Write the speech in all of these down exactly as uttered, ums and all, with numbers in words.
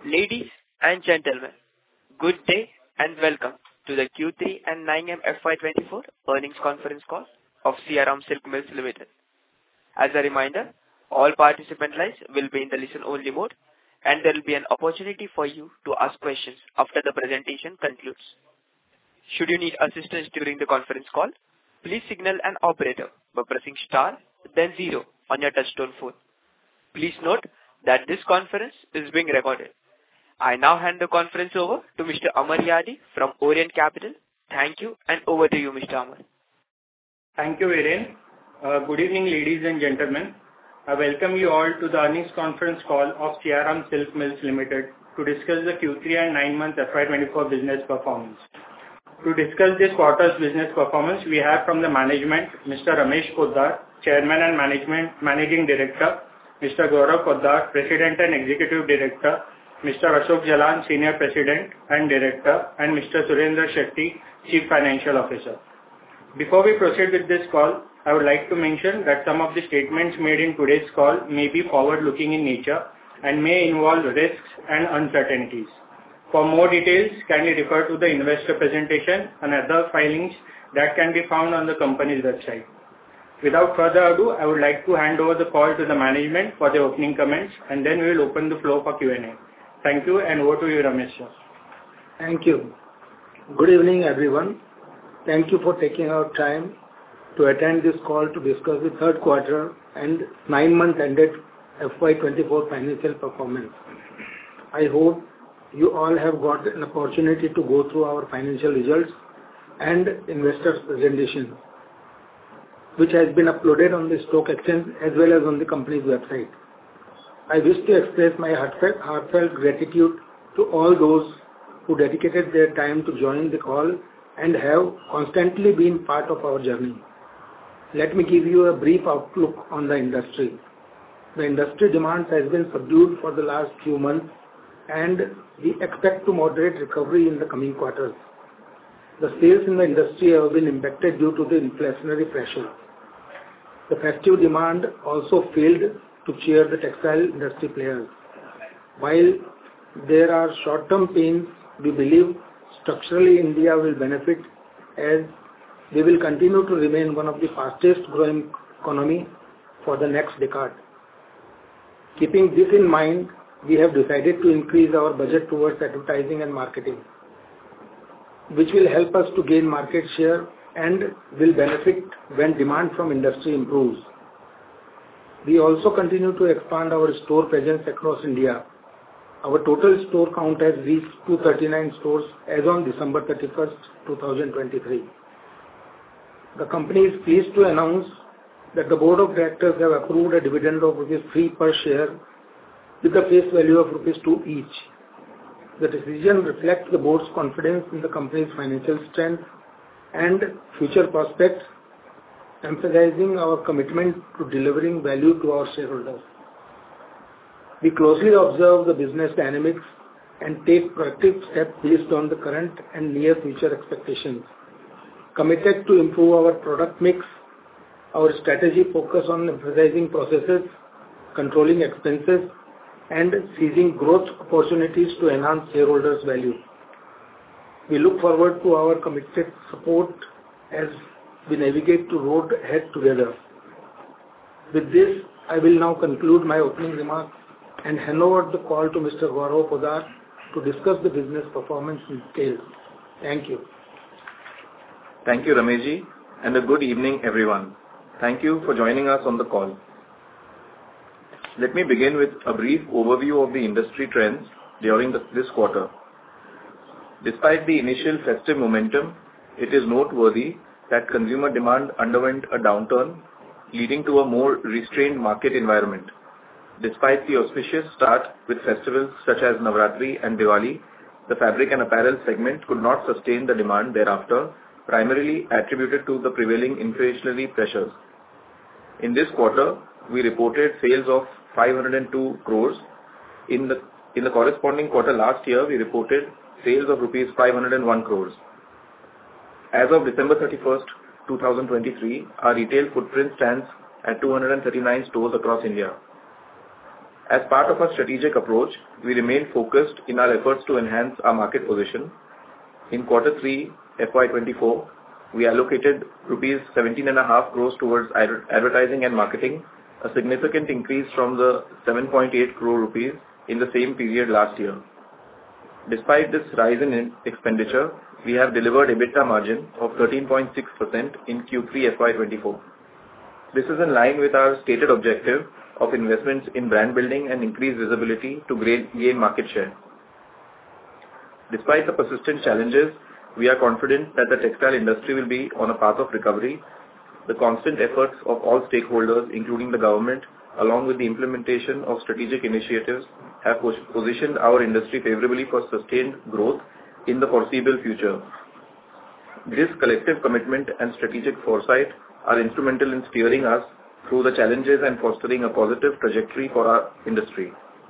Ladies and gentlemen, good day and welcome to the Q three and nine M F Y twenty-four earnings conference call of Shriram Silk Mills Limited. As a reminder, all participant lines will be in the listen-only mode, and there will be an opportunity for you to ask questions after the presentation concludes. Should you need assistance during the conference call, please signal an operator by pressing star, then zero on your touchtone phone. Please note that this conference is being recorded. I now hand the conference over to Mister Amar Yadi from Orient Capital. Thank you, and over to you, Mister Amar. Thank you, Viren. Uh, good evening, ladies and gentlemen. I welcome you all to the earnings conference call of Shriram Silk Mills Limited to discuss the Q three and nine month F Y twenty-four business performance. To discuss this quarter's business performance, we have from the management, Mister Ramesh Poddar, Chairman and Management Managing Director, Mister Gaurav Poddar, President and Executive Director, Mister Ashok Jalan, Senior President and Director, and Mister Surendra Shetty, Chief Financial Officer. Before we proceed with this call, I would like to mention that some of the statements made in today's call may be forward-looking in nature and may involve risks and uncertainties. For more details, kindly refer to the investor presentation and other filings that can be found on the company's website. Without further ado, I would like to hand over the call to the management for the opening comments, and then we will open the floor for Q and A. Thank you, and over to you, Ramesh sir. Thank you. Good evening, everyone. Thank you for taking our time to attend this call to discuss the third quarter and nine month ended F Y twenty-four financial performance. I hope you all have got an opportunity to go through our financial results and investors presentation, which has been uploaded on the stock exchange as well as on the company's website. I wish to express my heartfelt, heartfelt gratitude to all those who dedicated their time to join the call and have constantly been part of our journey. Let me give you a brief outlook on the industry. The industry demand has been subdued for the last few months, and we expect to moderate recovery in the coming quarters. The sales in the industry have been impacted due to the inflationary pressure. The festive demand also failed to cheer the textile industry players. While there are short-term pains, we believe structurally India will benefit as they will continue to remain one of the fastest growing economy for the next decade. Keeping this in mind, we have decided to increase our budget towards advertising and marketing, which will help us to gain market share and will benefit when demand from industry improves. We also continue to expand our store presence across India. Our total store count has reached two hundred thirty-nine stores as on December thirty-first, twenty twenty-three. The company is pleased to announce that the Board of Directors have approved a dividend of rupees three per share with a face value of rupees two each. The decision reflects the board's confidence in the company's financial strength and future prospects, emphasizing our commitment to delivering value to our shareholders. We closely observe the business dynamics and take proactive steps based on the current and near future expectations. Committed to improve our product mix, our strategy focus on emphasizing processes, controlling expenses, and seizing growth opportunities to enhance shareholders' value. We look forward to our committed support as we navigate the road ahead together. With this, I will now conclude my opening remarks and hand over the call to Mister Gaurav Poddar to discuss the business performance in detail. Thank you. Thank you, Rameshji, and a good evening, everyone. Thank you for joining us on the call. Let me begin with a brief overview of the industry trends during the, this quarter. Despite the initial festive momentum, it is noteworthy that consumer demand underwent a downturn, leading to a more restrained market environment. Despite the auspicious start with festivals such as Navratri and Diwali, the fabric and apparel segment could not sustain the demand thereafter, primarily attributed to the prevailing inflationary pressures. In this quarter, we reported sales of five hundred two crores. In the, in the corresponding quarter last year, we reported sales of rupees five hundred one crores. As of December thirty-first, twenty twenty-three, our retail footprint stands at two hundred thirty-nine stores across India. As part of our strategic approach, we remain focused in our efforts to enhance our market position. In quarter three, F Y twenty-four, we allocated rupees seventeen point five crores towards advertising and marketing, a significant increase from the seven point eight crore rupees in the same period last year. Despite this rise in expenditure, we have delivered EBITDA margin of thirteen point six percent in Q three F Y twenty-four. This is in line with our stated objective of investments in brand building and increased visibility to gain market share. Despite the persistent challenges, we are confident that the textile industry will be on a path of recovery. The constant efforts of all stakeholders, including the government, along with the implementation of strategic initiatives, have positioned our industry favorably for sustained growth in the foreseeable future. This collective commitment and strategic foresight are instrumental in steering us through the challenges and fostering a positive trajectory for our industry.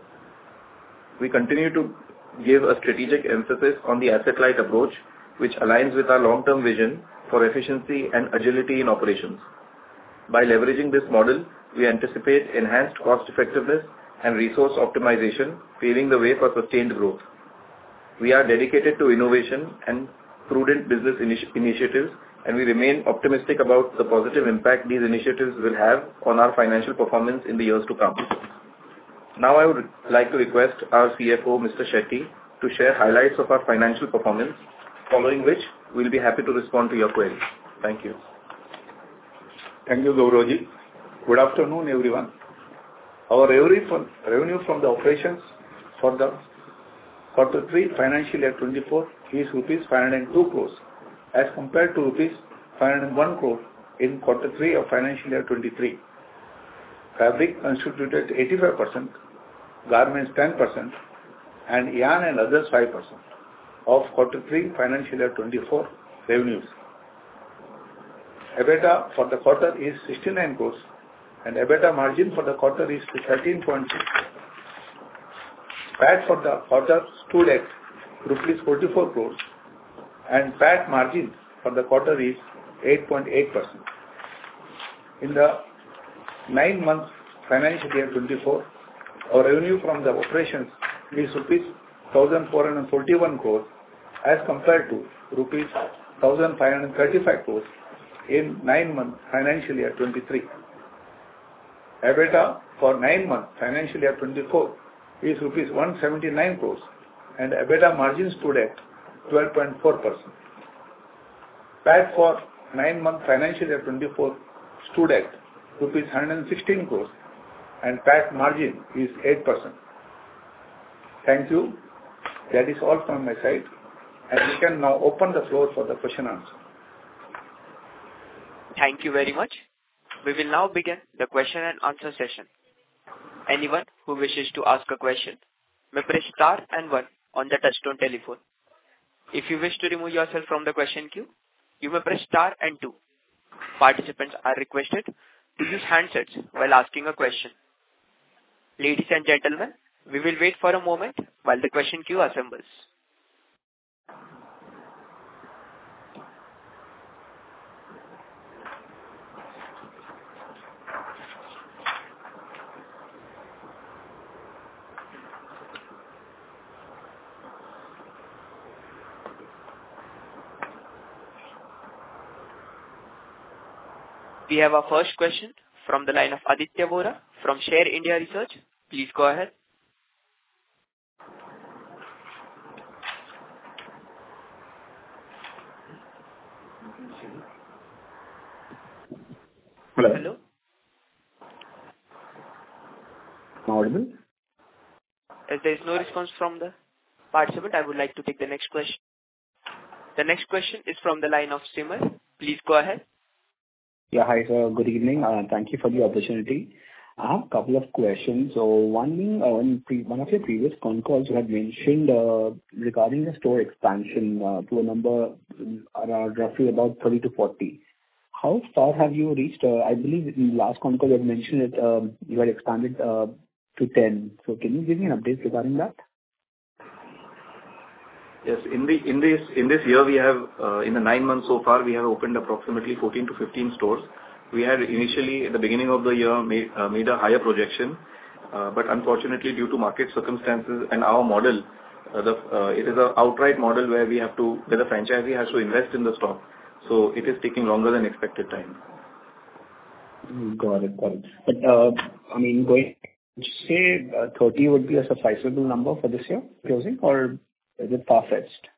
We continue to give a strategic emphasis on the asset-light approach, which aligns with our long-term vision for efficiency and agility in operations. By leveraging this model, we anticipate enhanced cost effectiveness and resource optimization, paving the way for sustained growth. We are dedicated to innovation and prudent business initi- initiatives, and we remain optimistic about the positive impact these initiatives will have on our financial performance in the years to come. Now I would like to request our C F O, Mister Shetty, to share highlights of our financial performance, following which we'll be happy to respond to your queries. Thank you. Thank you, Gaurav. Good afternoon, everyone. Our revenue from, revenue from the operations for the quarter three financial year twenty-four is rupees five hundred two crores as compared to rupees five hundred one crore in quarter three of financial year twenty-three. Fabric constituted eighty-five percent, garments ten percent, and yarn and others five percent of quarter three financial year twenty-four revenues. EBITDA for the quarter is sixty-nine crores and EBITDA margin for the quarter is thirteen point six. P A T for the quarter stood at rupees forty-four crores and P A T margin for the quarter is eight point eight percent. In the nine months financial year twenty-four, our revenue from the operations is rupees one thousand four hundred forty-one crores as compared to rupees one thousand five hundred thirty-five crores in nine months financial year twenty-three. EBITDA for nine months financial year twenty-four is rupees one hundred seventy-nine crores and EBITDA margin stood at twelve point four percent. P A T for nine months financial year twenty-four stood at rupees one hundred sixteen crores and P A T margin is eight percent. Thank you. That is all from my side, and we can now open the floor for the question answer. Thank you very much. We will now begin the question and answer session. Anyone who wishes to ask a question may press star and one on the touchtone telephone. If you wish to remove yourself from the question queue, you may press star and two. Participants are requested to use handsets while asking a question. Ladies and gentlemen, we will wait for a moment while the question queue assembles. We have our first question from the line of Aditya Vora from Share India Research. Please go ahead. Hello. Hello. Audible? As there is no response from the participant, I would like to take the next question. The next question is from the line of Simar. Please go ahead. Yeah, hi, sir. Good evening. Uh, thank you for the opportunity. I have a couple of questions. So one being, uh, in pre- one of your previous con calls, you had mentioned uh, regarding the store expansion uh, to a number around roughly about thirty to forty. How far have you reached? Uh, I believe in the last con call you had mentioned that um, you had expanded uh, to ten. So can you give me an update regarding that? Yes, in the in this in this year we have uh, in the nine months so far we have opened approximately fourteen to fifteen stores. We had initially at the beginning of the year made uh, made a higher projection, Uh, but unfortunately, due to market circumstances and our model, uh, the, uh, it is an outright model where we have to, where the franchisee has to invest in the stock. So it is taking longer than expected time. Got it. Got it. But, uh, I mean, going, say, uh, thirty would be a sufficient number for this year closing, or is it far-fetched?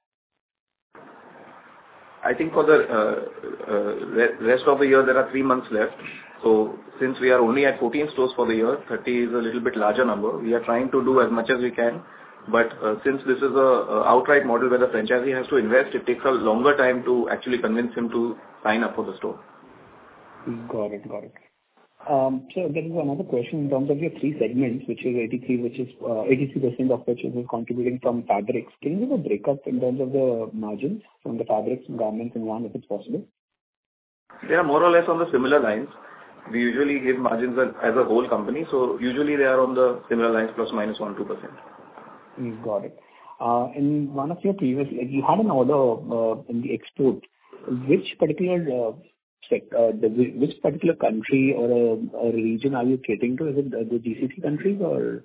I think for the uh, uh, rest of the year, there are three months left. So since we are only at fourteen stores for the year, thirty is a little bit larger number. We are trying to do as much as we can. But uh, since this is a, a outright model where the franchisee has to invest, it takes a longer time to actually convince him to sign up for the store. Got it. Got it. Um, so there is another question in terms of your three segments, which is eighty-three, which is uh, eighty-three percent of which is contributing from fabrics. Can you give a breakup in terms of the margins from the fabrics and garments in one, if it's possible? They are more or less on the similar lines. We usually give margins as, as a whole company, so usually they are on the similar lines, plus minus one two percent. Got it. Uh, in one of your previous, like you had an order uh, in the export. Which particular uh, sec, uh, the, which particular country or a, a region are you catering to? Is it the, the G C C countries or?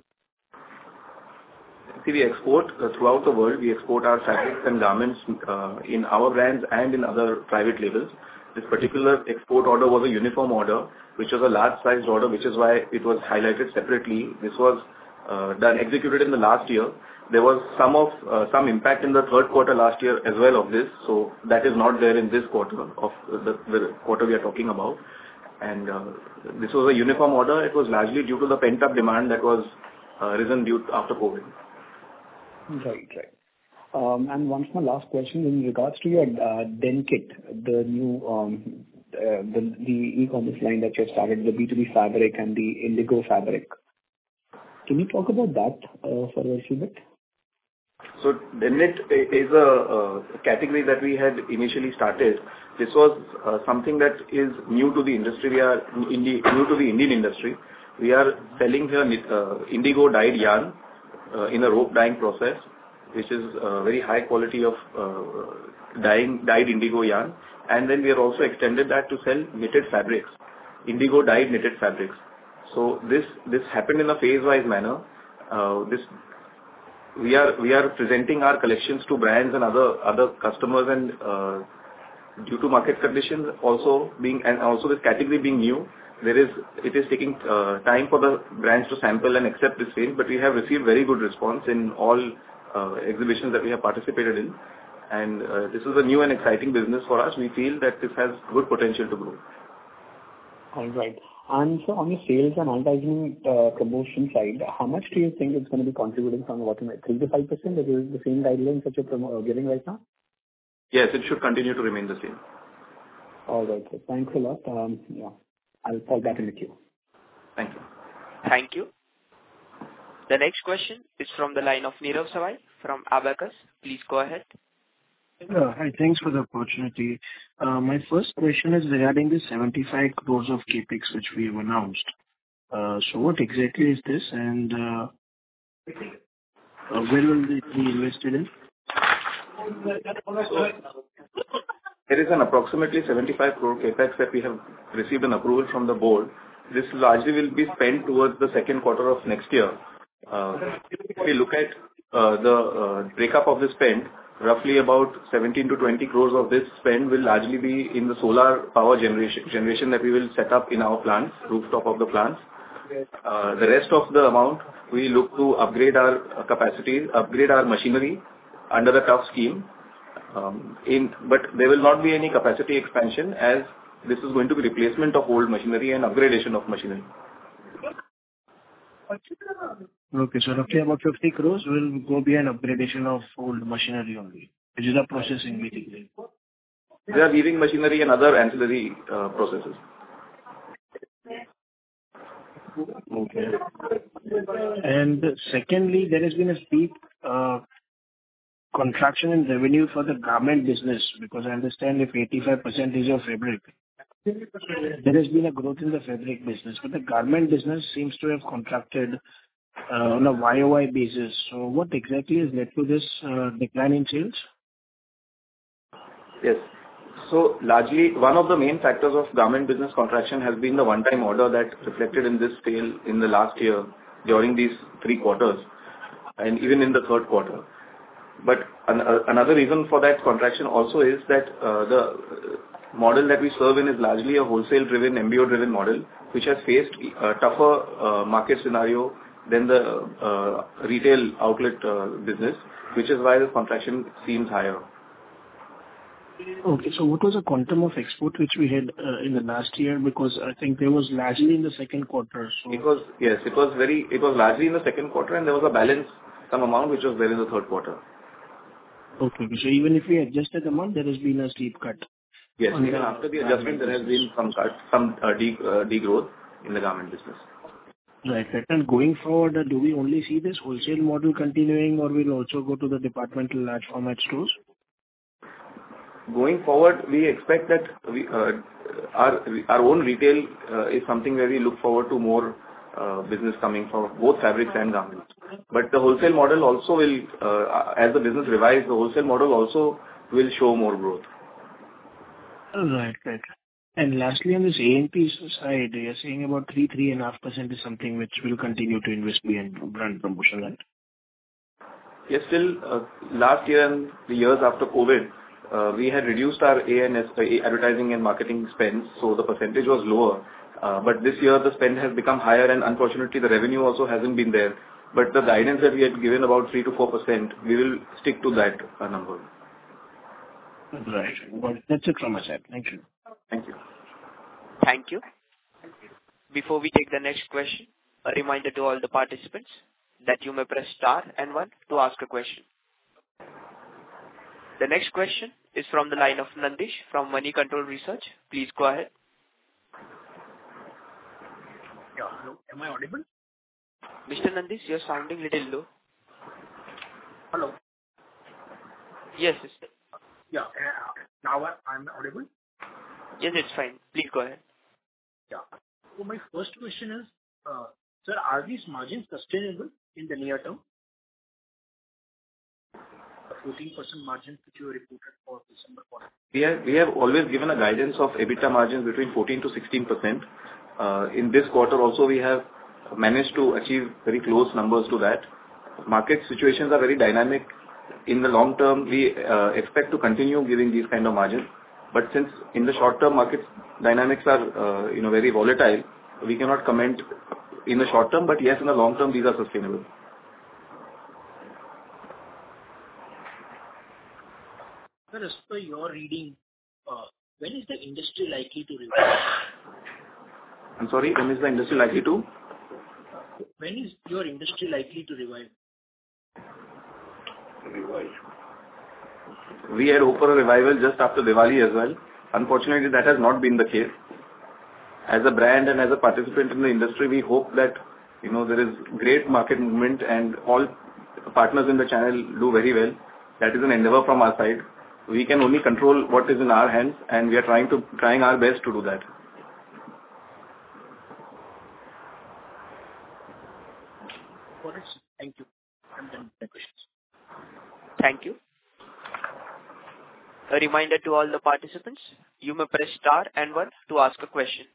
See, we export uh, throughout the world. We export our fabrics and garments uh, in our brands and in other private labels. This particular export order was a uniform order, which was a large-sized order, which is why it was highlighted separately. This was uh, done executed in the last year. There was some of uh, some impact in the third quarter last year as well of this, so that is not there in this quarter of the, the quarter we are talking about. And uh, this was a uniform order. It was largely due to the pent-up demand that was uh, risen due after COVID. Right, right. Um, and one my last question in regards to your uh, DenKit, the new um, uh, the, the e-commerce line that you have started, the B two B fabric and the indigo fabric. Can you talk about that uh, for a little bit? So DenKit is a, a category that we had initially started. This was uh, something that is new to the industry. We are in the, new to the Indian industry. We are selling here uh, indigo dyed yarn uh, in a rope dyeing process, which is uh, very high quality of uh, dyeing, dyed indigo yarn. And then we have also extended that to sell knitted fabrics, indigo dyed knitted fabrics. So this this happened in a phase-wise manner. Uh, this we are we are presenting our collections to brands and other other customers, and uh, due to market conditions also being and also this category being new, there is it is taking uh, time for the brands to sample and accept this range. But we have received very good response in all uh, exhibitions that we have participated in, and uh, this is a new and exciting business for us. We feel that this has good potential to grow. All right. And so on your sales and advertising uh, promotion side, how much do you think it's going to be contributing from what, three to five percent? Is it the same guidelines that you're promo- uh, giving right now? Yes, it should continue to remain the same. All right. So thanks a lot. Um, yeah, I'll fall back in the queue. Thank you. Thank you. The next question is from the line of Nirav Savai from Abacus. Please go ahead. Uh, Hi, thanks for the opportunity. Uh, My first question is regarding the seventy-five crores of CapEx which we have announced. Uh, So what exactly is this, and uh, uh, where will it be invested in? There is an approximately seventy-five crore capex that we have received an approval from the board. This largely will be spent towards the second quarter of next year. Uh, If we look at uh, the uh, breakup of the spend, roughly about seventeen to twenty crores of this spend will largely be in the solar power generation generation that we will set up in our plants, rooftop of the plants. Uh, The rest of the amount, we look to upgrade our uh, capacities, upgrade our machinery under the T U F scheme. Um, in But there will not be any capacity expansion, as this is going to be replacement of old machinery and upgradation of machinery. Okay, so roughly about fifty crores will go behind upgradation of old machinery only, which is a processing basically. They are weaving machinery and other ancillary uh, processes. Okay. And secondly, there has been a steep uh, contraction in revenue for the garment business, because I understand if eighty-five percent is your fabric, there has been a growth in the fabric business, but the garment business seems to have contracted uh, on a Y O Y basis. So what exactly has led to this uh, decline in sales? Yes. So largely, one of the main factors of garment business contraction has been the one-time order that reflected in this sale in the last year. during these three quarters and even in the third quarter. But an, uh, another reason for that contraction also is that uh, the model that we serve in is largely a wholesale-driven, M B O-driven model, which has faced a tougher uh, market scenario than the uh, retail outlet uh, business, which is why the contraction seems higher. Okay, so what was the quantum of export which we had uh, in the last year? Because I think there was largely in the second quarter. So It was, yes, it was very, it was largely in the second quarter, and there was a balance, some amount which was there in the third quarter. Okay, so even if we adjusted the amount, there has been a steep cut. Yes, On even the after the garment adjustment, there has business. been some cut, some uh, de- uh, degrowth in the garment business. Right, right. And going forward, uh, do we only see this wholesale model continuing, or we'll also go to the departmental large format stores? Going forward, we expect that we, uh, our our own retail uh, is something where we look forward to more uh, business coming from both fabrics and garments. But the wholesale model also will, uh, as the business revives, the wholesale model also will show more growth. Right, right. And lastly, on this A and P side, you're saying about three, three and a half percent is something which will continue to invest behind brand promotion, right? Yes, still, uh, last year and the years after COVID, uh, we had reduced our A and S, uh, advertising and marketing spends, so the percentage was lower. Uh, But this year, the spend has become higher, and unfortunately, the revenue also hasn't been there. But the guidance that we had given, about three to four percent, we will stick to that uh, number. Right. Well, that's it from my side. Thank you. Thank you. Thank you. Before we take the next question, a reminder to all the participants that you may press star and one to ask a question. The next question is from the line of Nandish from Money Control Research. Please go ahead. Yeah, hello. Am I audible? Mister Nandish, you're sounding little low. Hello. Yes, yes. Yeah, uh, now I- I'm audible? Yes, it's fine. Please go ahead. Yeah. So my first question is, uh, sir, are these margins sustainable in the near term? The fourteen percent margin which you reported for December quarter. We have we have always given a guidance of EBITDA margins between fourteen to sixteen percent. Uh, In this quarter also, we have managed to achieve very close numbers to that. Market situations are very dynamic. In the long term, we uh, expect to continue giving these kind of margins. But since in the short term, market dynamics are uh, you know very volatile, we cannot comment in the short term. But yes, in the long term, these are sustainable. Sir, as per your reading, uh, when is the industry likely to revive? I'm sorry, when is the industry likely to? When is your industry likely to revive? We had hoped for a revival just after Diwali as well. Unfortunately, that has not been the case. As a brand and as a participant in the industry, we hope that, you know, there is great market movement and all partners in the channel do very well. That is an endeavor from our side. We can only control what is in our hands, and we are trying to trying our best to do that. Got it, sir. Thank you. I'm done with my questions. Thank you. A reminder to all the participants, you may press star and one to ask a question.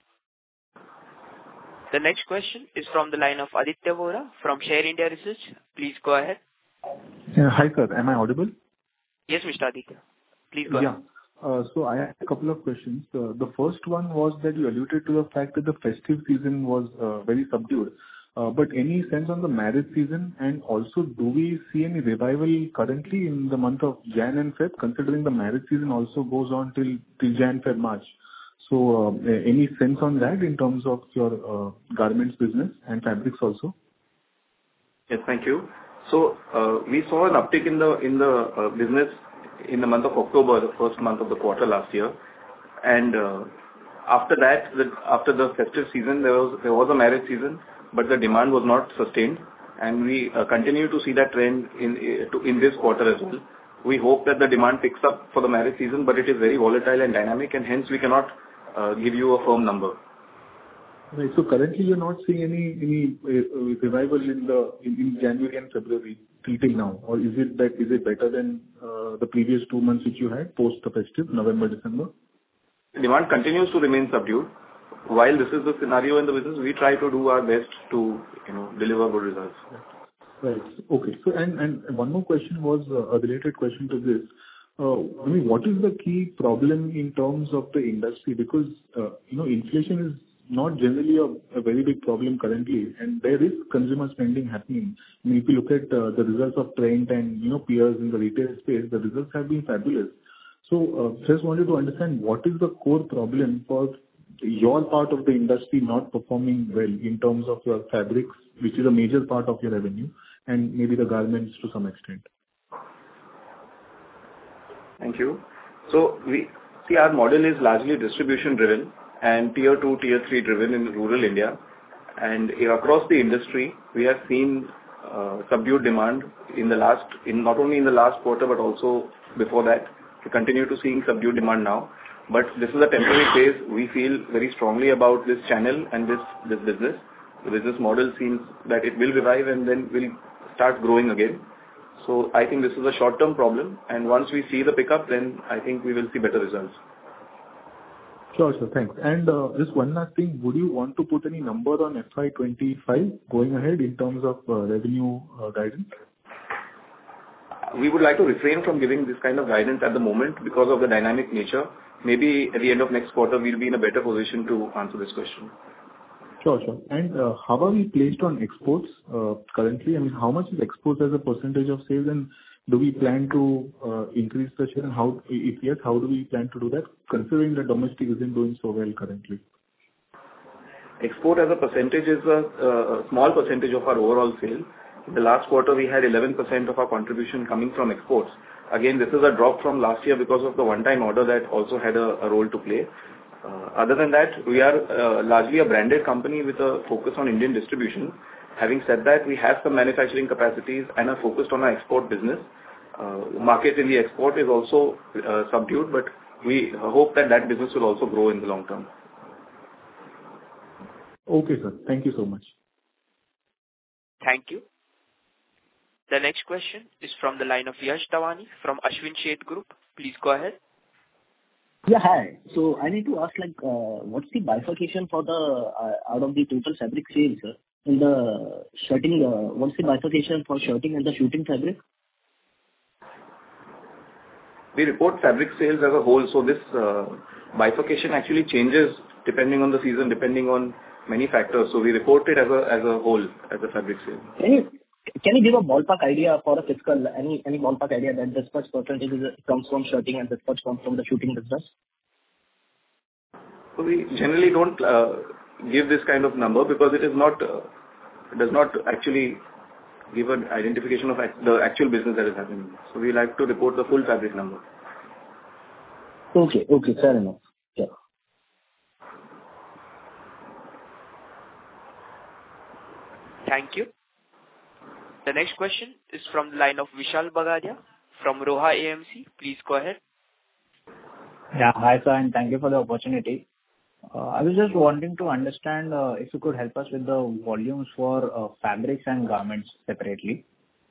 The next question is from the line of Aditya Vora from Share India Research. Please go ahead. Yeah, hi, sir. Am I audible? Yes, Mister Aditya. Please go Yeah. ahead. Uh, So I have a couple of questions. Uh, The first one was that you alluded to the fact that the festive season was uh, very subdued. Uh, But any sense on the marriage season? And also, do we see any revival currently in the month of Jan and Feb, considering the marriage season also goes on till till Jan, Feb, March? So, uh, any sense on that in terms of your uh, garments business and fabrics also? Yes, thank you. So, uh, we saw an uptick in the in the uh, business in the month of October, the first month of the quarter last year. And uh, after that, the, after the festive season, there was there was a marriage season, but the demand was not sustained, and we uh, continue to see that trend in uh, in this quarter as well. We hope that the demand picks up for the marriage season, but it is very volatile and dynamic, and hence we cannot uh, give you a firm number. Right. So currently, you're not seeing any any uh, revival in the in in January and February till till now? Or is it that is it better than uh, the previous two months which you had post the festive, November, December? Demand continues to remain subdued. while this is the scenario in the business, we try to do our best to, you know, deliver good results. Right. Okay. So, and, and one more question was uh, a related question to this. Uh, I mean, what is the key problem in terms of the industry? Because, uh, you know, inflation is not generally a, a very big problem currently, and there is consumer spending happening. I mean, if you look at uh, the results of Trent and, you know, peers in the retail space, the results have been fabulous. So, uh, just wanted to understand what is the core problem for your part of the industry not performing well in terms of your fabrics, which is a major part of your revenue, and maybe the garments to some extent. Thank you. So we see our model is largely distribution driven and tier two, tier three driven in rural India. And across the industry, we have seen uh, subdued demand in the last, in not only in the last quarter, but also before that. We continue to seeing subdued demand now. But this is a temporary phase. We feel very strongly about this channel and this, this business. The business model seems that it will revive and then will start growing again. So I think this is a short-term problem, and once we see the pickup, then I think we will see better results. Sure, sir. Thanks. And uh, just one last thing, would you want to put any number on F Y twenty-five going ahead in terms of uh, revenue uh, guidance? We would like to refrain from giving this kind of guidance at the moment because of the dynamic nature. Maybe at the end of next quarter, we'll be in a better position to answer this question. Sure, sure. And uh, how are we placed on exports uh, currently? I mean, how much is exports as a percentage of sales, and do we plan to uh, increase the share? And how, if yes, how do we plan to do that, considering that domestic isn't doing so well currently? Export as a percentage is a, a small percentage of our overall sale. In the last quarter, we had eleven percent of our contribution coming from exports. Again, this is a drop from last year because of the one-time order that also had a, a role to play. Uh, other than that, we are uh, largely a branded company with a focus on Indian distribution. Having said that, we have some manufacturing capacities and are focused on our export business. Uh, market in the export is also uh, subdued, but we hope that that business will also grow in the long term. Okay, sir. Thank you so much. Thank you. The next question is from the line of Yash Tawani from Ashwin Sheth Group. Please go ahead. Yeah, hi. So I need to ask, like, uh, what's the bifurcation for the uh, out of the total fabric sales uh, in the shirting? Uh, what's the bifurcation for shirting and the shooting fabric? We report fabric sales as a whole, so this uh, bifurcation actually changes depending on the season, depending on many factors. So we report it as a as a whole, as a fabric sale. Can you can you give a ballpark idea for a fiscal, any any ballpark idea that this much percentage is, comes from shirting and this much comes from the shooting business? So we generally don't uh, give this kind of number because it is not uh, it does not actually give an identification of act, the actual business that is happening. So we like to report the full fabric number. Okay, okay, fair enough. Yeah. Thank you. The next question is from the line of Vishal Bagadia from Roha A M C. Please go ahead. Yeah, hi sir, and thank you for the opportunity. Uh, I was just wanting to understand uh, if you could help us with the volumes for uh, fabrics and garments separately.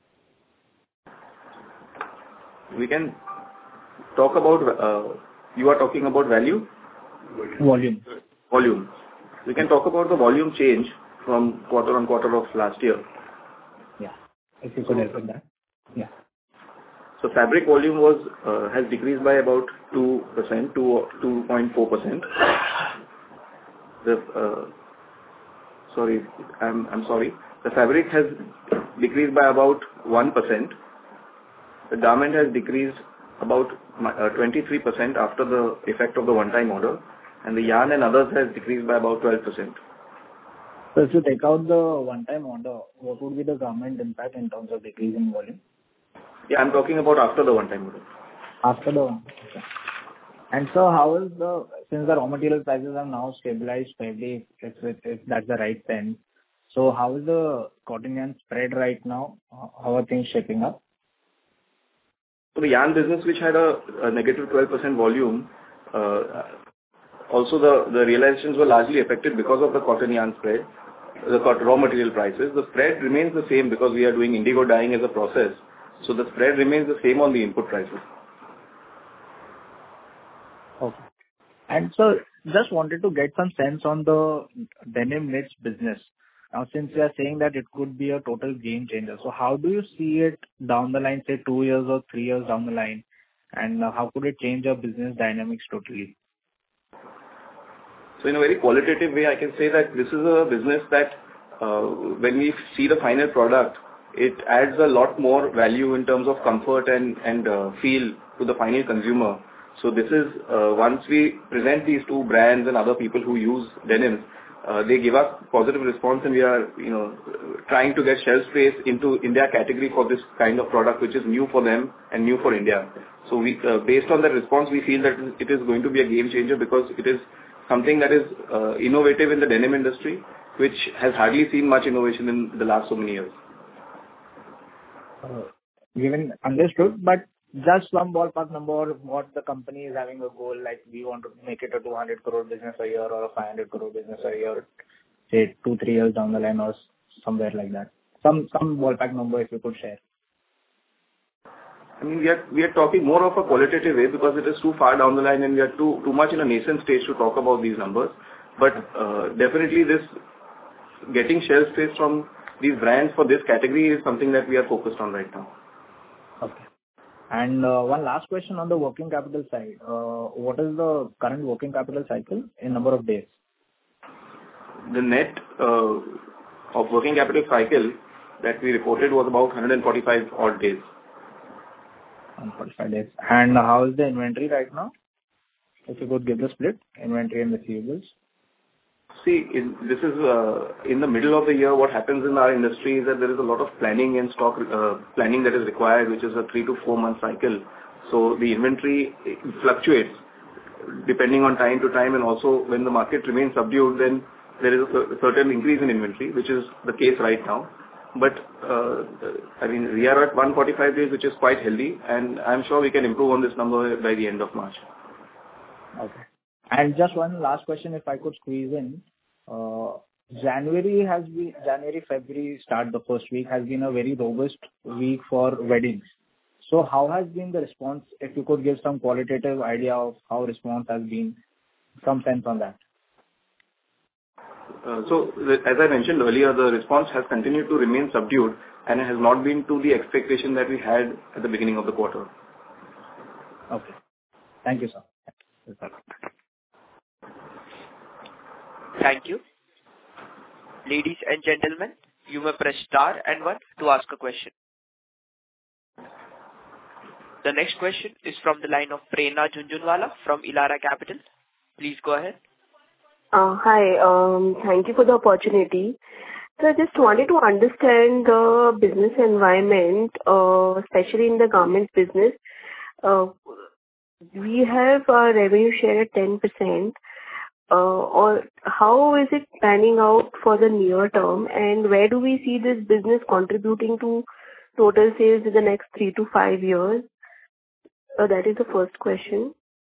We can talk about, uh, you are talking about value? Volume. Volume. We can talk about the volume change from quarter on quarter of last year. Yeah, if you could help with that. Yeah. So fabric volume was uh, has decreased by about two percent, to two point four percent. The uh, sorry, I'm I'm sorry. The fabric has decreased by about one percent. The garment has decreased about uh, twenty-three percent after the effect of the one-time order, and the yarn and others has decreased by about twelve percent. So if you take out the one-time order, what would be the garment impact in terms of decrease in volume? Yeah, I'm talking about after the one-time order. After the one. Okay. And so how is the, since the raw material prices are now stabilized fairly, if, if, if that's the right sense, so how is the cotton yarn spread right now? How are things shaping up? So the yarn business, which had a, a negative twelve percent volume, uh, also the, the realizations were largely affected because of the cotton yarn spread, the raw material prices. The spread remains the same because we are doing indigo dyeing as a process. So the spread remains the same on the input prices. Okay. And so just wanted to get some sense on the denim knits business. Now, since you are saying that it could be a total game changer, so how do you see it down the line, say two years or three years down the line, and uh, how could it change your business dynamics totally? So in a very qualitative way, I can say that this is a business that uh, when we see the final product, it adds a lot more value in terms of comfort and, and uh, feel to the final consumer. So this is, uh, once we present these two brands and other people who use denim, uh, they give us positive response, and we are, you know, trying to get shelf space into India category for this kind of product, which is new for them and new for India. So we, uh, based on that response, we feel that it is going to be a game changer because it is something that is uh, innovative in the denim industry, which has hardly seen much innovation in the last so many years. Uh, given understood, but just some ballpark number, what the company is having a goal, like we want to make it a two hundred crore business a year or a five hundred crore business a year, say two, three years down the line or somewhere like that. Some some ballpark number if you could share. I mean, we are we are talking more of a qualitative way because it is too far down the line and we are too too much in a nascent stage to talk about these numbers. But uh, definitely this getting shelf space from these brands for this category is something that we are focused on right now. Okay. And uh, one last question on the working capital side. Uh, what is the current working capital cycle in number of days? The net uh, of working capital cycle that we reported was about one hundred forty-five odd days. one hundred forty-five days. And how is the inventory right now? If you could give the split, inventory and receivables. See, in, this is uh, in the middle of the year. What happens in our industry is that there is a lot of planning and stock uh, planning that is required, which is a three to four month cycle. So the inventory fluctuates depending on time to time, and also when the market remains subdued, then there is a certain increase in inventory, which is the case right now. But uh, I mean, we are at one hundred forty-five days, which is quite healthy, and I'm sure we can improve on this number by the end of March. Okay. And just one last question, if I could squeeze in. Uh, January has been, January, February start, the first week has been a very robust week for weddings. So how has been the response? If you could give some qualitative idea of how response has been, some sense on that. Uh, so, as I mentioned earlier, the response has continued to remain subdued and it has not been to the expectation that we had at the beginning of the quarter. Okay. Thank you, sir. Thank you. Ladies and gentlemen, you may press star and one to ask a question. The next question is from the line of Prerna Jhunjhunwala from Elara Capital. Please go ahead. Uh, hi, um, thank you for the opportunity. So I just wanted to understand the business environment, uh, especially in the garment business. Uh, we have a revenue share at ten percent. Uh, or how is it panning out for the near term, and where do we see this business contributing to total sales in the next three to five years? Uh, that is the first question.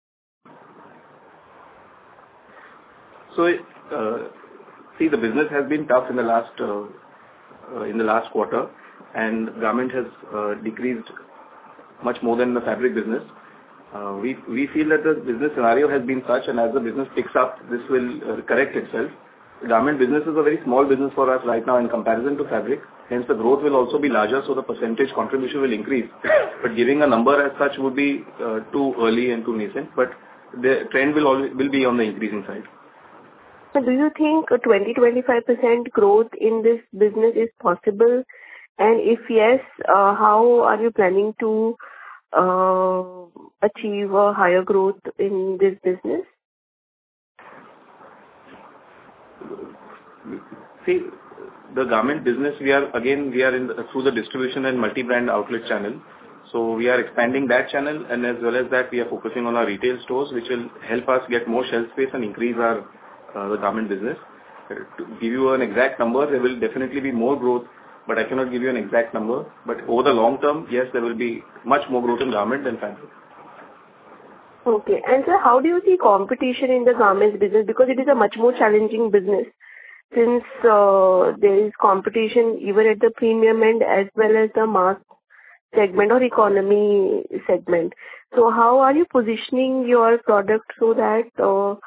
So, uh, see, the business has been tough in the last uh, uh, in the last quarter, and garment has uh, decreased much more than the fabric business. Uh, we we feel that the business scenario has been such, and as the business picks up, this will uh, correct itself. The garment business is a very small business for us right now in comparison to fabric. Hence, the growth will also be larger, so the percentage contribution will increase. But giving a number as such would be uh, too early and too nascent. But the trend will always, will be on the increasing side. So do you think a twenty to twenty-five percent growth in this business is possible? And if yes, uh, how are you planning to uh, achieve a higher growth in this business? See, the garment business, we are again, we are in the, through the distribution and multi-brand outlet channel. So we are expanding that channel, and as well as that, we are focusing on our retail stores, which will help us get more shelf space and increase our uh, the garment business. To give you an exact number, there will definitely be more growth, but I cannot give you an exact number. But over the long term, yes, there will be much more growth in garment than fabric. Okay. And sir, how do you see competition in the garments business? Because it is a much more challenging business, since uh, there is competition even at the premium end as well as the mass segment or economy segment. So how are you positioning your product so that uh,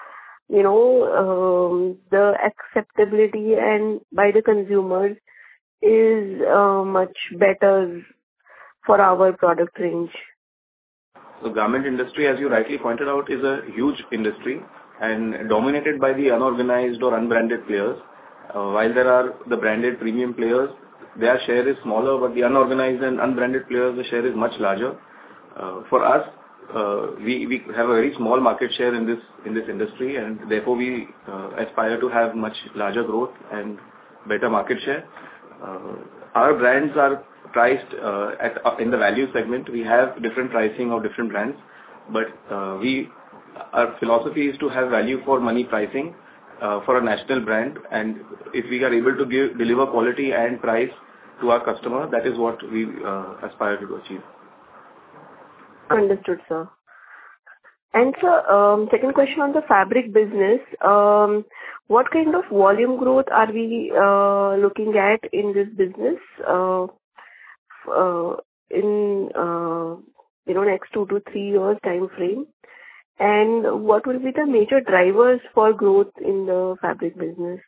you know, um, the acceptability and by the consumers is uh, much better for our product range? The garment industry, as you rightly pointed out, is a huge industry and dominated by the unorganized or unbranded players. Uh, while there are the branded premium players, their share is smaller, but the unorganized and unbranded players, the share is much larger. Uh, for us, uh, we, we have a very small market share in this in this industry, and therefore we uh, aspire to have much larger growth and better market share. Uh, our brands are priced uh, at uh, in the value segment. We have different pricing of different brands, but uh, we our philosophy is to have value for money pricing uh, for a national brand, and if we are able to give deliver quality and price to our customer, that is what we uh, aspire to achieve. Understood, sir. And sir, um, second question on the fabric business. Um, what kind of volume growth are we uh, looking at in this business uh, uh, in uh, you know next two to three years time frame? And what will be the major drivers for growth in the fabric business?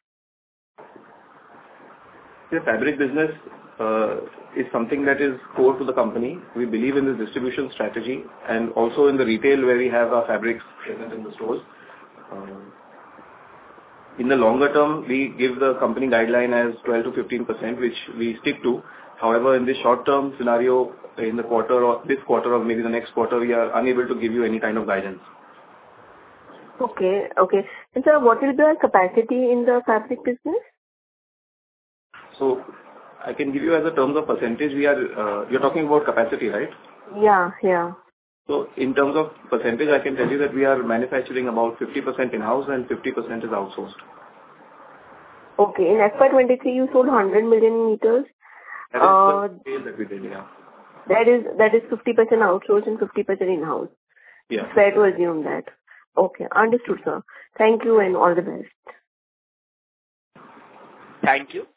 The fabric business uh, is something that is core to the company. We believe in this distribution strategy and also in the retail where we have our fabrics present in the stores. Uh, in the longer term, we give the company guideline as twelve to fifteen percent, which we stick to. However, in this short-term scenario, in the quarter or this quarter or maybe the next quarter, we are unable to give you any kind of guidance. Okay, okay. And sir, what will be the capacity in the fabric business? So I can give you as a terms of percentage, we are, uh, you're talking about capacity, right? Yeah, yeah. So in terms of percentage, I can tell you that we are manufacturing about fifty percent in-house and fifty percent is outsourced. Okay. In F Y twenty-three, you sold one hundred million meters. That uh, is the sale that we did, yeah. That is, that is fifty percent outsourced and fifty percent in-house. Yeah. Fair to assume that. Okay. Understood, sir. Thank you and all the best. Thank you.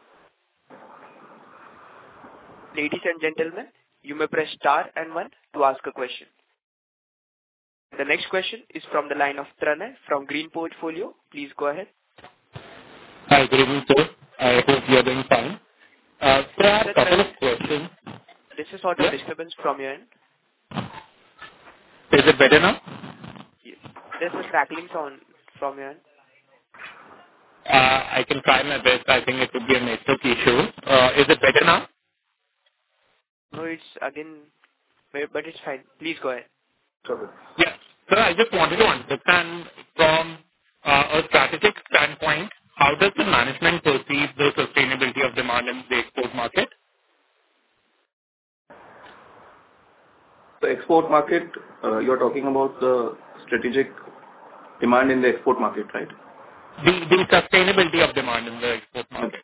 Ladies and gentlemen, you may press star and one to ask a question. The next question is from the line of Pranay from Green Portfolio. Please go ahead. Hi, good evening, sir. I hope you are doing fine. Uh, so I have a couple of questions. This is sort of yeah. disturbance from your end. Is it better now? Yes. There's a crackling sound from your end. Uh, I can try my best. I think it would be a network issue. Uh, is it better now? No, it's again, but it's fine. Please go ahead. Sure. Yeah. So I just wanted to understand from uh, a strategic standpoint, how does the management perceive the sustainability of demand in the export market? The export market, uh, you're talking about the strategic demand in the export market, right? The, the sustainability of demand in the export market.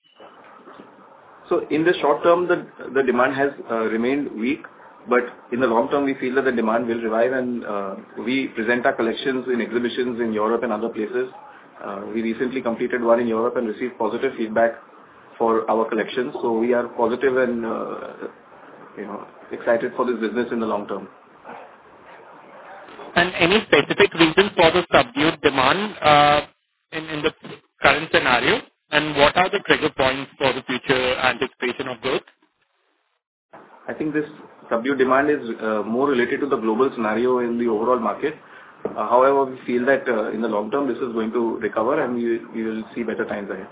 So in the short term, the, the demand has uh, remained weak, but in the long term, we feel that the demand will revive, and uh, we present our collections in exhibitions in Europe and other places. Uh, we recently completed one in Europe and received positive feedback for our collections. So we are positive and uh, you know excited for this business in the long term. And any specific reason for the subdued demand uh, in, in the current scenario? And what are the trigger points for the future anticipation of growth? I think this subdued demand is uh, more related to the global scenario in the overall market. Uh, however, we feel that uh, in the long term, this is going to recover and we, we will see better times ahead.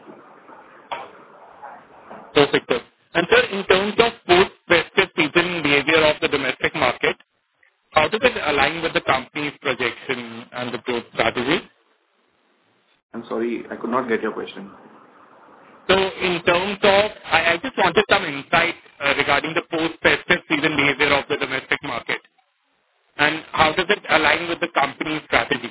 Perfect, sir. And sir, in terms of post-festive season behavior of the domestic market, how does it align with the company's projection and the growth strategy? I'm sorry, I could not get your question. So in terms of, I, I just wanted some insight uh, regarding the post-festive season behavior of the domestic market. And how does it align with the company's strategy?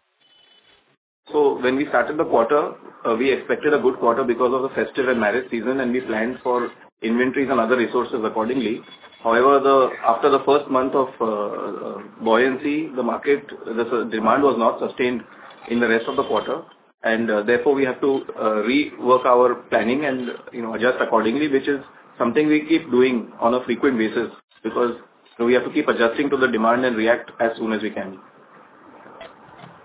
So when we started the quarter, uh, we expected a good quarter because of the festive and marriage season, and we planned for inventories and other resources accordingly. However, the after the first month of uh, uh, buoyancy, the market, the demand was not sustained in the rest of the quarter, and uh, therefore we have to uh, rework our planning and you know adjust accordingly, which is something we keep doing on a frequent basis because so we have to keep adjusting to the demand and react as soon as we can. Yeah.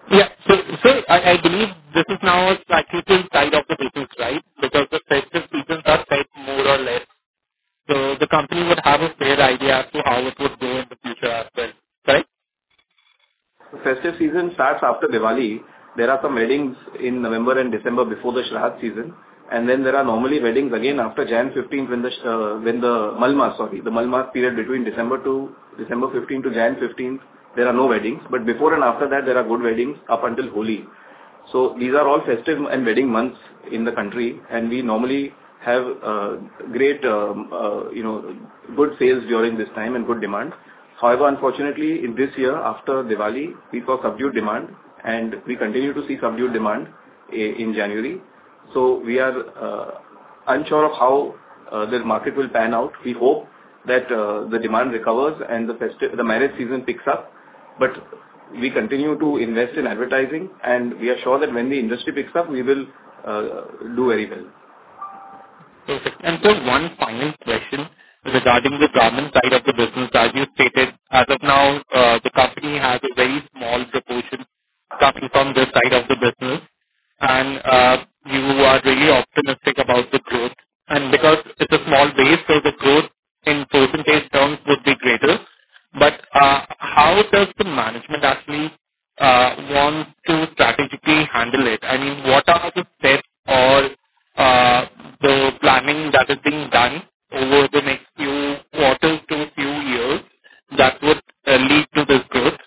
So, sir, I, I believe this is now a cyclical side of the business, right? Because the festive seasons are set more or less. So the company would have a fair idea as to how it would go in the future as well, correct? The festive season starts after Diwali. There are some weddings in November and December before the Shraddh season. And then there are normally weddings again after January fifteenth when the, uh, when the Malmas, sorry, the Malmas period between December to December fifteenth to January fifteenth, there are no weddings. But before and after that, there are good weddings up until Holi. So these are all festive and wedding months in the country. And we normally have uh, great, um, uh, you know, good sales during this time and good demand. However, unfortunately, in this year, after Diwali, we saw subdued demand, and we continue to see subdued demand in January. So we are uh, unsure of how uh, the market will pan out. We hope that uh, the demand recovers and the festive, the marriage season picks up. But we continue to invest in advertising, and we are sure that when the industry picks up, we will uh, do very well. Perfect. And so one final question regarding the garment side of the business. As you stated, as of now, uh, the company has a very small proportion coming from this side of the business, and uh, you are really optimistic about the growth. And because it's a small base, so the growth in percentage terms would be greater. But uh, how does the management actually uh, want to strategically handle it? I mean, what are the steps or uh, the planning that is being done over the next few quarters to few years that would uh, lead to this growth?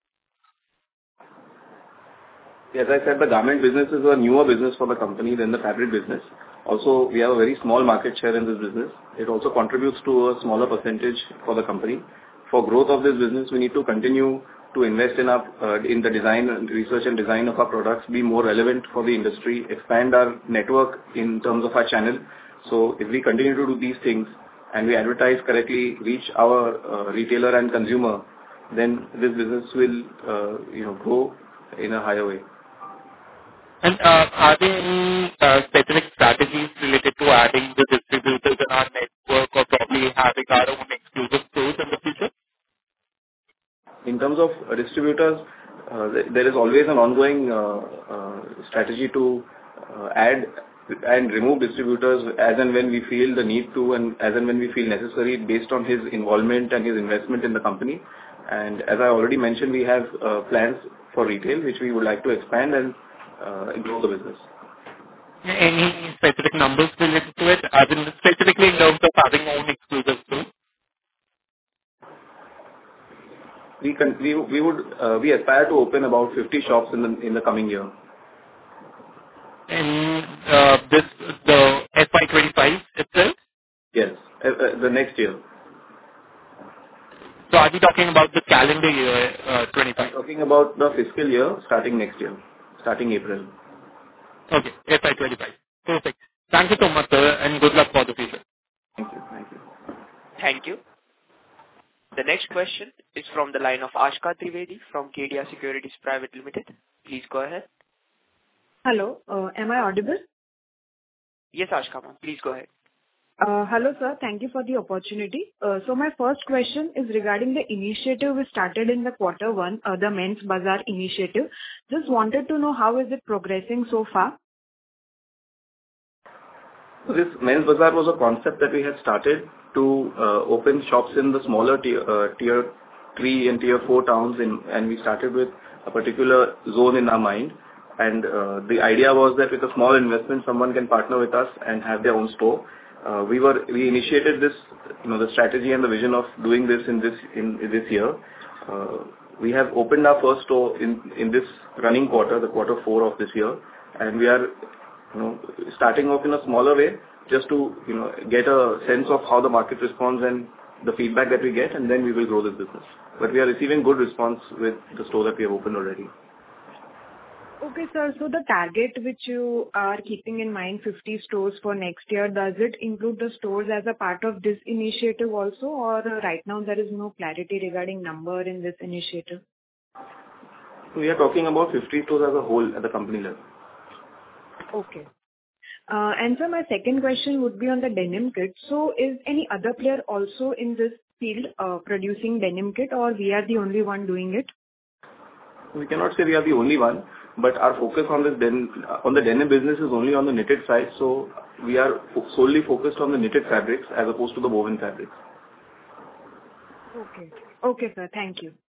As I said, the garment business is a newer business for the company than the fabric business. Also, we have a very small market share in this business. It also contributes to a smaller percentage for the company. For growth of this business, we need to continue to invest in our uh, in the design and research and design of our products, be more relevant for the industry, expand our network in terms of our channel. So if we continue to do these things and we advertise correctly, reach our uh, retailer and consumer, then this business will uh, you know grow in a higher way. And uh, are there any uh, specific strategies related to adding the distributors in our network or probably having our own exclusive stores in the future? In terms of uh, distributors, uh, there is always an ongoing uh, uh, strategy to uh, add and remove distributors as and when we feel the need to and as and when we feel necessary based on his involvement and his investment in the company. And as I already mentioned, we have uh, plans for retail which we would like to expand and uh, grow the business. Any specific numbers related to it, as in specifically in terms of having own exclusive stores? We can, we we would uh, we aspire to open about fifty shops in the in the coming year. In uh, this the F Y twenty-five itself? Yes, uh, uh, the next year. So are we talking about the calendar year uh, twenty-five? I'm talking about the fiscal year starting next year, starting April. Okay, F Y twenty-five. Perfect. Thank you so much, sir, and good luck for the future. Thank you. Thank you. Thank you. The next question is from the line of Ashka Trivedi from K D R Securities Private Limited. Please go ahead. Hello, uh, am I audible? Yes, Ashka, ma'am. Please go ahead. Uh, hello, sir. Thank you for the opportunity. Uh, so my first question is regarding the initiative we started in the quarter one, uh, the Men's Bazaar initiative. Just wanted to know how is it progressing so far? This Men's Bazaar was a concept that we had started to uh, open shops in the smaller tier, uh, tier three and tier four towns, in, and we started with a particular zone in our mind. And uh, the idea was that with a small investment, someone can partner with us and have their own store. Uh, we were we initiated this, you know, the strategy and the vision of doing this in this in, in this year. Uh, we have opened our first store in in this running quarter, the quarter four of this year, and we are, you know, starting off in a smaller way, just to, you know, get a sense of how the market responds and the feedback that we get, and then we will grow this business. But we are receiving good response with the store that we have opened already. Okay, sir. So the target which you are keeping in mind, fifty stores for next year, does it include the stores as a part of this initiative also, or uh, right now there is no clarity regarding number in this initiative? We are talking about fifty stores as a whole at the company level. Okay. Uh, and so my second question would be on the denim kit. So is any other player also in this field uh, producing denim kit, or we are the only one doing it? We cannot say we are the only one. but our focus on this den, on the denim business is only on the knitted side, so we are fo- solely focused on the knitted fabrics as opposed to the woven fabrics. Okay. Okay, sir. Thank you.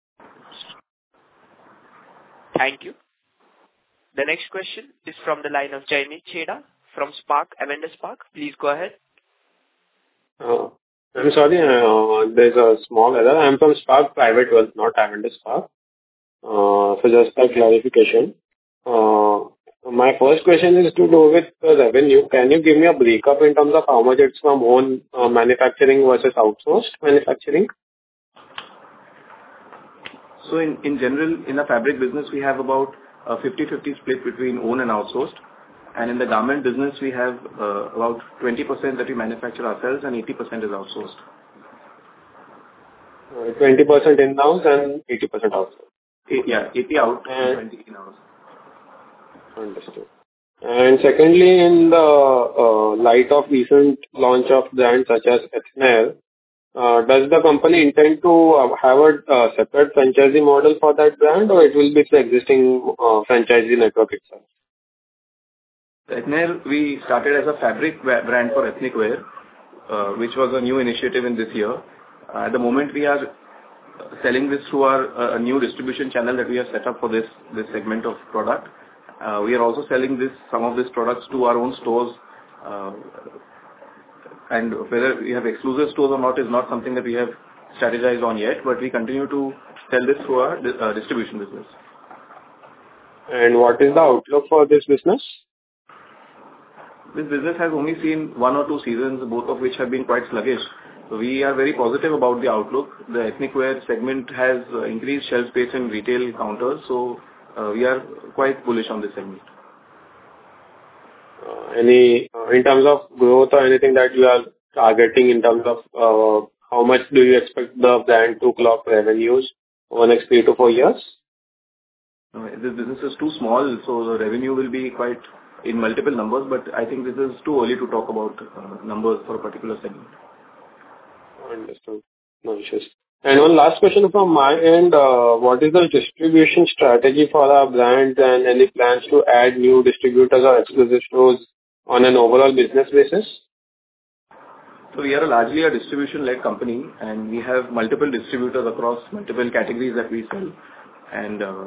Thank you. The next question is from the line of Jaimeet Chheda from Spark, Avendus Spark. Please go ahead. Uh, I'm sorry, uh, there's a small error. I'm from Spark Private Wealth, not Avendus Spark. Uh, so just a clarification. Uh, my first question is to do with the revenue. Can you give me a breakup in terms of how much it's from own uh, manufacturing versus outsourced manufacturing? So in, in general, in the fabric business, we have about a fifty-fifty split between own and outsourced. And in the garment business, we have uh, about twenty percent that we manufacture ourselves and eighty percent is outsourced. Uh, twenty percent in-house and eighty percent outsourced. E- yeah, eighty out and and twenty in-house. Understood. And secondly, in the uh, light of recent launch of brands such as Ethnare, uh, does the company intend to uh, have a uh, separate franchisee model for that brand, or it will be the existing uh, franchisee network itself? Ethnare, we started as a fabric wa- brand for ethnic wear, uh, which was a new initiative in this year. Uh, at the moment, we are selling this through our uh, new distribution channel that we have set up for this this segment of product. Uh, we are also selling this some of these products to our own stores, uh, and whether we have exclusive stores or not is not something that we have strategized on yet. But we continue to sell this through our di- uh, distribution business. And what is the outlook for this business? This business has only seen one or two seasons, both of which have been quite sluggish. So we are very positive about the outlook. The ethnic wear segment has uh, increased shelf space in retail counters, so uh, we are quite bullish on this segment. Uh, any uh, in terms of growth or anything that you are targeting in terms of uh, how much do you expect the brand to clock revenues over the next three to four years? Uh, This business is too small, so the revenue will be quite in multiple numbers, but I think this is too early to talk about uh, numbers for a particular segment. Understood. No issues. And one last question from my end. Uh, what is the distribution strategy for our brands and any plans to add new distributors or exclusive stores on an overall business basis? So we are largely a distribution-led company, and we have multiple distributors across multiple categories that we sell. And uh,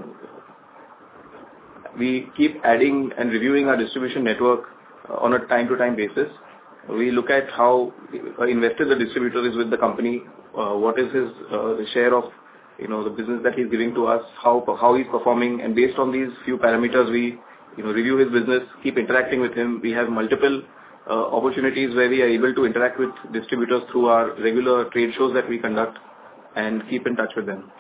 we keep adding and reviewing our distribution network uh, on a time-to-time basis. We look at how uh, invested the distributor is with the company, uh, what is his uh, the share of you know the business that he's giving to us, how how he's performing, and based on these few parameters, we you know review his business, keep interacting with him. We have multiple uh, opportunities where we are able to interact with distributors through our regular trade shows that we conduct, and keep in touch with them.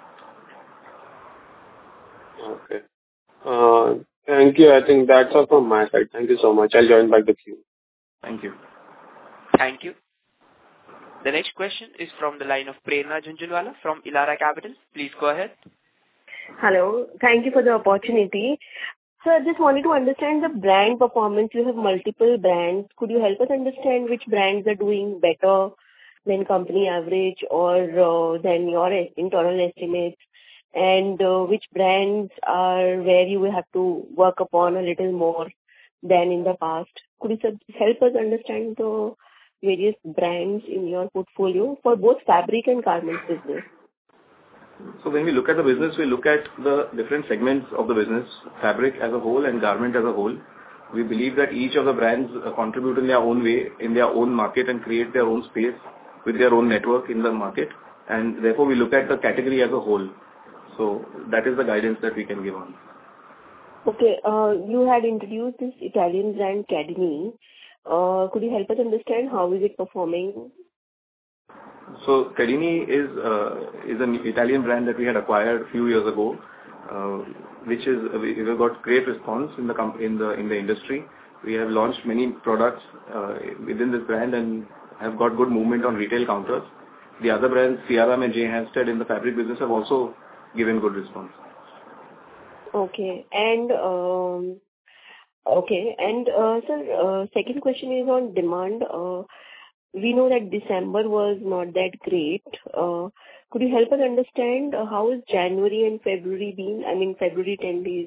Okay. Uh, thank you. I think that's all from my side. Thank you so much. I'll join back the queue. Thank you. Thank you. The next question is from the line of Prerna Jhunjhunwala from Elara Capital. Please go ahead. Hello. Thank you for the opportunity. So I just wanted to understand the brand performance. You have multiple brands. Could you help us understand which brands are doing better than company average or uh, than your es- internal estimates? And uh, which brands are where you will have to work upon a little more than in the past? Could you sub- help us understand the various brands in your portfolio for both fabric and garment business? So when we look at the business, we look at the different segments of the business, fabric as a whole and garment as a whole. We believe that each of the brands uh, contribute in their own way, in their own market, and create their own space with their own network in the market. And therefore, we look at the category as a whole. So that is the guidance that we can give on. Okay. Uh, you had introduced this Italian brand, Cademy. Uh, could you help us understand how is it performing? So Cademy is uh, is an Italian brand that we had acquired a few years ago, uh, which is we we have got great response in the comp- in the in the industry. We have launched many products uh, within this brand and have got good movement on retail counters. The other brands, C R M and J. Hampstead in the fabric business, have also given good response. Okay. And um, okay. And uh, sir, uh, second question is on demand. Uh, we know that December was not that great. Uh, could you help us understand uh, how is January and February been? I mean, February ten days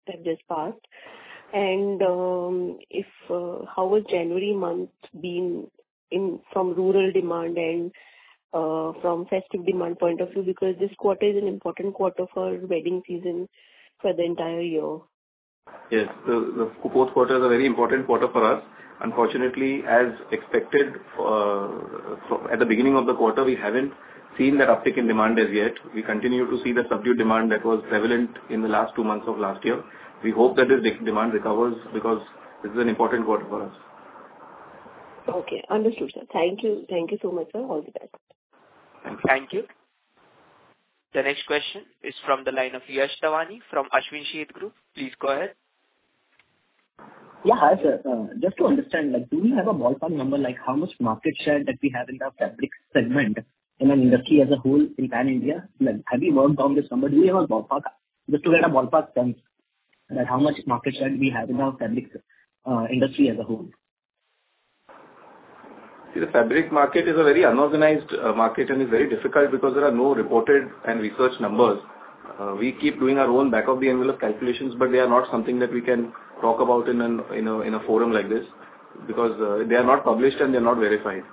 that just passed. And um, if uh, how was January month been in from rural demand and uh, from festive demand point of view, because this quarter is an important quarter for wedding season for the entire year. Yes, the, the fourth quarter is a very important quarter for us. Unfortunately, as expected, uh, at the beginning of the quarter, we haven't seen that uptick in demand as yet. We continue to see the subdued demand that was prevalent in the last two months of last year. We hope that this demand recovers because this is an important quarter for us. Okay, understood, sir. Thank you. Thank you so much, sir. All the best. Thank you. Thank you. The next question is from the line of Yash Tawani from Ashwin Sheet Group. Please go ahead. Yeah, hi, sir. Uh, Just to understand, like, do we have a ballpark number, like how much market share that we have in the fabric segment in an industry as a whole in pan-India? Like, have you worked on this number? Do we have a ballpark, just to get a ballpark sense that how much market share do we have in the fabric uh, industry as a whole? See, the fabric market is a very unorganized uh, market and is very difficult because there are no reported and research numbers. Uh, we keep doing our own back of the envelope calculations, but they are not something that we can talk about in an in a in a forum like this because uh, they are not published and they are not verified.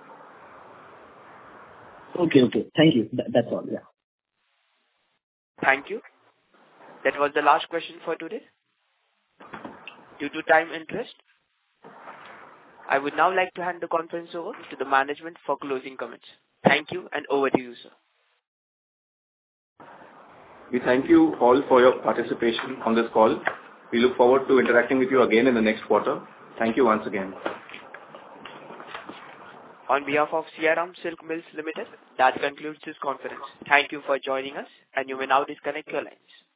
Okay, okay. Thank you. That, that's all. Yeah. Thank you. That was the last question for today. Due to time interest, I would now like to hand the conference over to the management for closing comments. Thank you, and over to you, sir. We thank you all for your participation on this call. We look forward to interacting with you again in the next quarter. Thank you once again. On behalf of Siaram Silk Mills Limited, that concludes this conference. Thank you for joining us, and you may now disconnect your lines.